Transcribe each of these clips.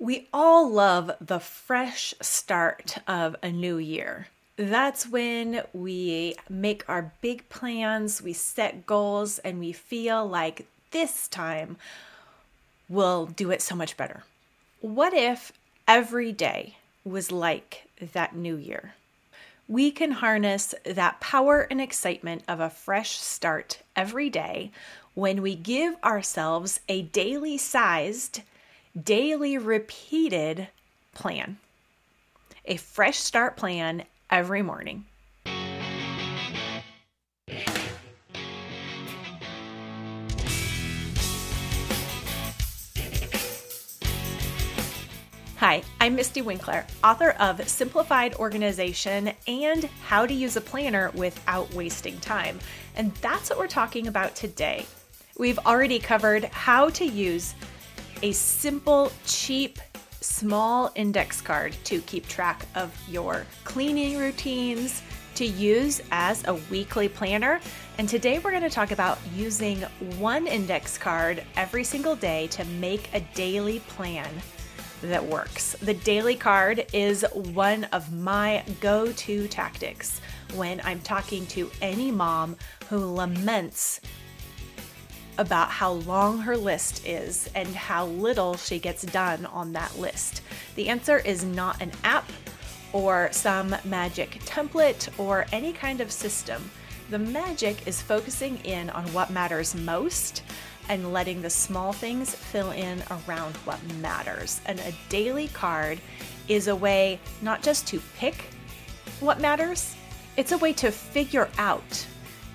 We all love the fresh start of a new year. That's when we make our big plans, we set goals, and we feel like this time we'll do it so much better. What if every day was like that new year? We can harness that power and excitement of a fresh start every day when we give ourselves a daily sized, daily repeated plan. A fresh start plan every morning. Hi, I'm Misty Winkler, author of Simplified Organization and How to Use a Planner Without Wasting Time. And that's what we're talking about today. We've already covered how to use a simple, cheap, small index card to keep track of your cleaning routines, to use as a weekly planner. And today we're going to talk about using one index card every single day to make a daily plan that works. The daily card is one of my go-to tactics when I'm talking to any mom who laments about how long her list is and how little she gets done on that list. The answer is not an app or some magic template or any kind of system. The magic is focusing in on what matters most and letting the small things fill in around what matters. And a daily card is a way not just to pick what matters, it's a way to figure out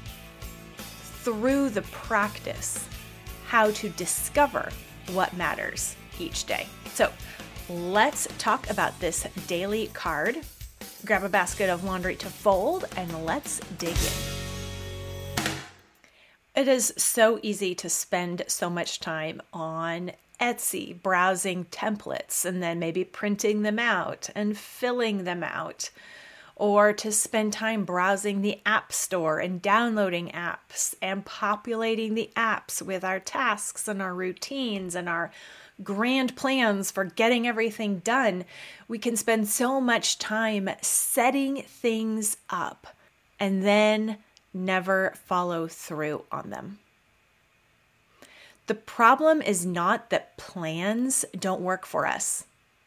through the practice how to discover what matters each day. So let's talk about this daily card. Grab a basket of laundry to fold and let's dig in. It is so easy to spend so much time on Etsy browsing templates and then maybe printing them out and filling them out, or to spend time browsing the App Store and downloading apps and populating the apps with our tasks and our routines and our grand plans for getting everything done. We can spend so much time setting things up and then never follow through on them. The problem is not that plans don't work for us.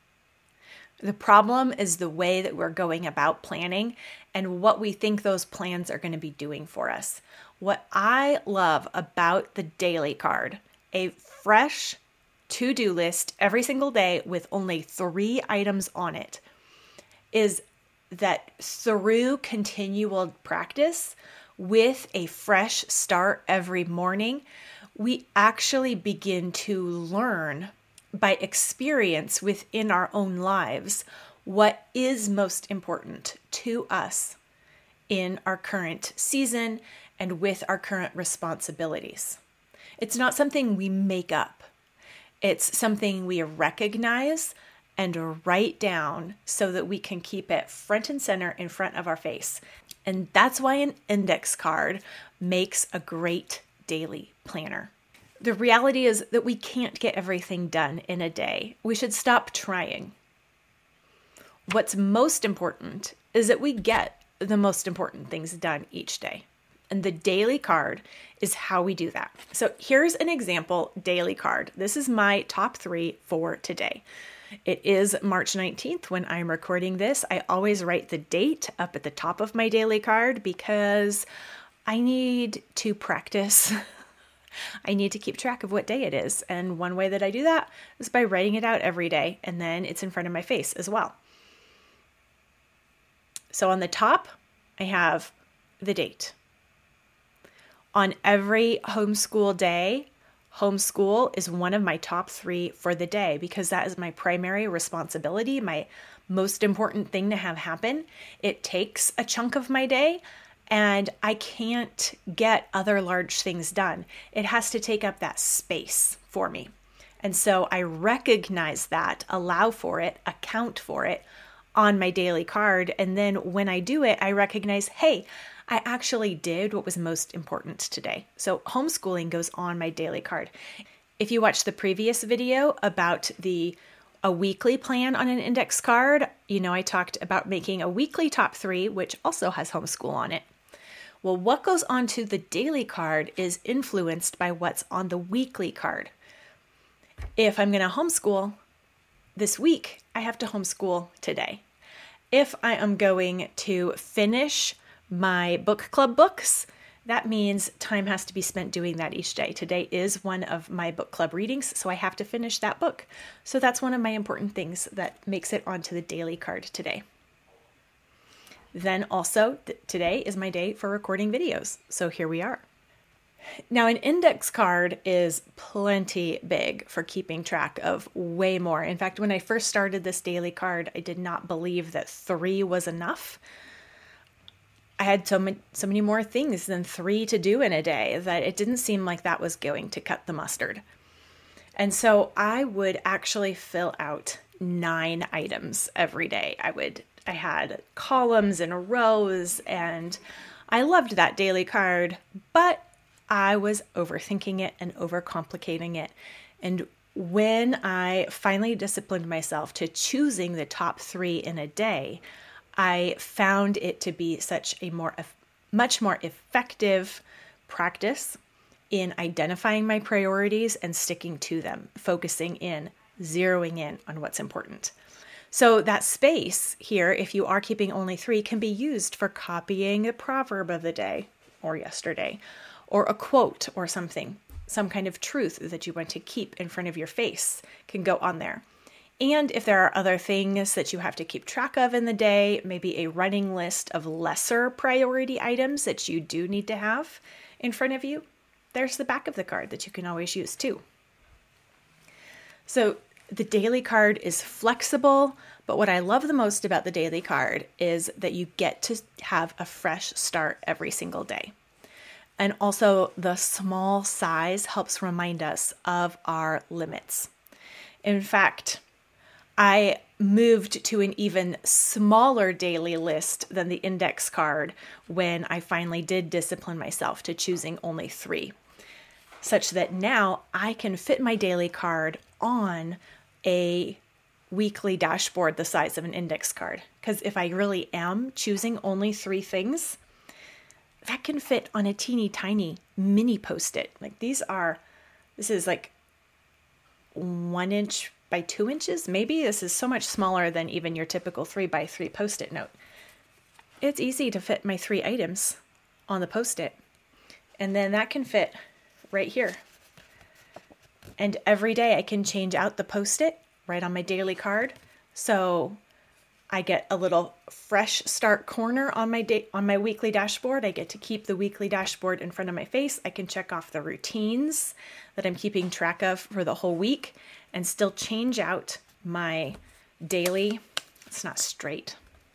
The problem is the way that we're going about planning and what we think those plans are going to be doing for us. What I love about the daily card, a fresh to-do list every single day with only 3 items on it, is that through continual practice with a fresh start every morning, we actually begin to learn by experience within our own lives what is most important to us in our current season and with our current responsibilities. It's not something we make up. It's something we recognize and write down so that we can keep it front and center in front of our face. And that's why an index card makes a great daily planner. The reality is that we can't get everything done in a day. We should stop trying. What's most important is that we get the most important things done each day. And the daily card is how we do that. So here's an example daily card. This is my top 3 for today. It is March 19th when I'm recording this. I always write the date up at the top of my daily card because I need to practice. I need to keep track of what day it is. And one way that I do that is by writing it out every day, and then it's in front of my face as well. So on the top, I have the date. On every homeschool day, homeschool is one of my top 3 for the day because that is my primary responsibility, my most important thing to have happen. It takes a chunk of my day, and I can't get other large things done. It has to take up that space for me. And so I recognize that, allow for it, account for it on my daily card. And then when I do it, I recognize, hey, I actually did what was most important today. So homeschooling goes on my daily card. If you watched the previous video about the a weekly plan on an index card. I talked about making a weekly top 3, which also has homeschool on it. Well, what goes onto the daily card is influenced by what's on the weekly card. If I'm going to homeschool this week, I have to homeschool today. If I am going to finish my book club books, that means time has to be spent doing that each day. Today is one of my book club readings, so I have to finish that book. So that's one of my important things that makes it onto the daily card today. Then also, today is my day for recording videos. So here we are. Now, an index card is plenty big for keeping track of way more. In fact, when I first started this daily card, I did not believe that 3 was enough. I had so many more things than 3 to do in a day that it didn't seem like that was going to cut the mustard. And so I would actually fill out 9 items every day. I had columns and rows, and I loved that daily card, but I was overthinking it and overcomplicating it. And when I finally disciplined myself to choosing the top 3 in a day, I found it to be such a much more effective practice in identifying my priorities and sticking to them, focusing in, zeroing in on what's important. So that space here, if you are keeping only 3, can be used for copying a proverb of the day or yesterday, or a quote or something, some kind of truth that you want to keep in front of your face can go on there. And if there are other things that you have to keep track of in the day, maybe a running list of lesser priority items that you do need to have in front of you, there's the back of the card that you can always use too. So the daily card is flexible, but what I love the most about the daily card is that you get to have a fresh start every single day. And also the small size helps remind us of our limits. In fact, I moved to an even smaller daily list than the index card when I finally did discipline myself to choosing only 3, such that now I can fit my daily card on a weekly dashboard the size of an index card. Because if I really am choosing only 3 things, that can fit on a teeny tiny mini Post-it. This is like 1 inch by 2 inches. Maybe this is so much smaller than even your typical 3x3 Post-it note. It's easy to fit my 3 items on the Post-it. And then that can fit right here. And every day I can change out the Post-it right on my daily card. So I get a little fresh start corner on my weekly dashboard. I get to keep the weekly dashboard in front of my face. I can check off the routines that I'm keeping track of for the whole week and still change out my daily, it's not straight,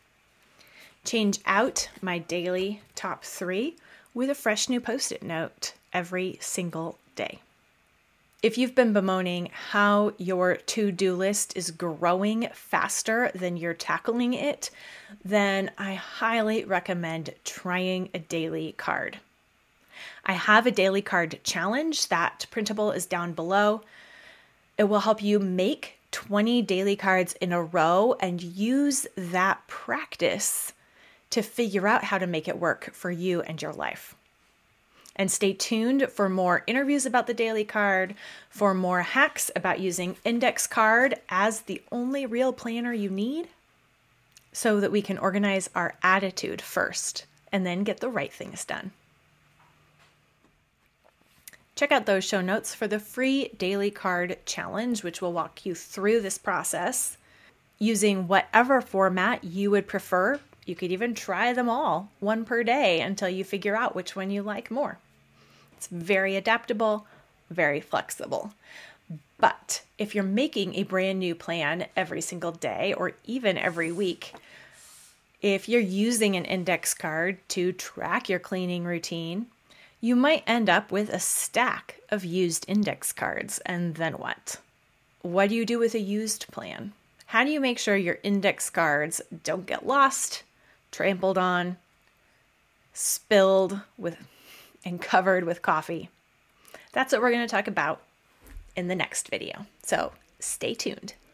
change out my daily top 3 with a fresh new Post-it note every single day. If you've been bemoaning how your to-do list is growing faster than you're tackling it, then I highly recommend trying a daily card. I have a daily card challenge. That printable is down below. It will help you make 20 daily cards in a row and use that practice to figure out how to make it work for you and your life. And stay tuned for more interviews about the daily card, for more hacks about using index card as the only real planner you need, so that we can organize our attitude first and then get the right things done. Check out those show notes for the free daily card challenge, which will walk you through this process using whatever format you would prefer. You could even try them all, 1 per day, until you figure out which one you like more. It's very adaptable, very flexible. But if you're making a brand new plan every single day or even every week, if you're using an index card to track your cleaning routine, you might end up with a stack of used index cards. And then what? What do you do with a used plan? How do you make sure your index cards don't get lost, trampled on, spilled and covered with coffee? That's what we're going to talk about in the next video. So stay tuned.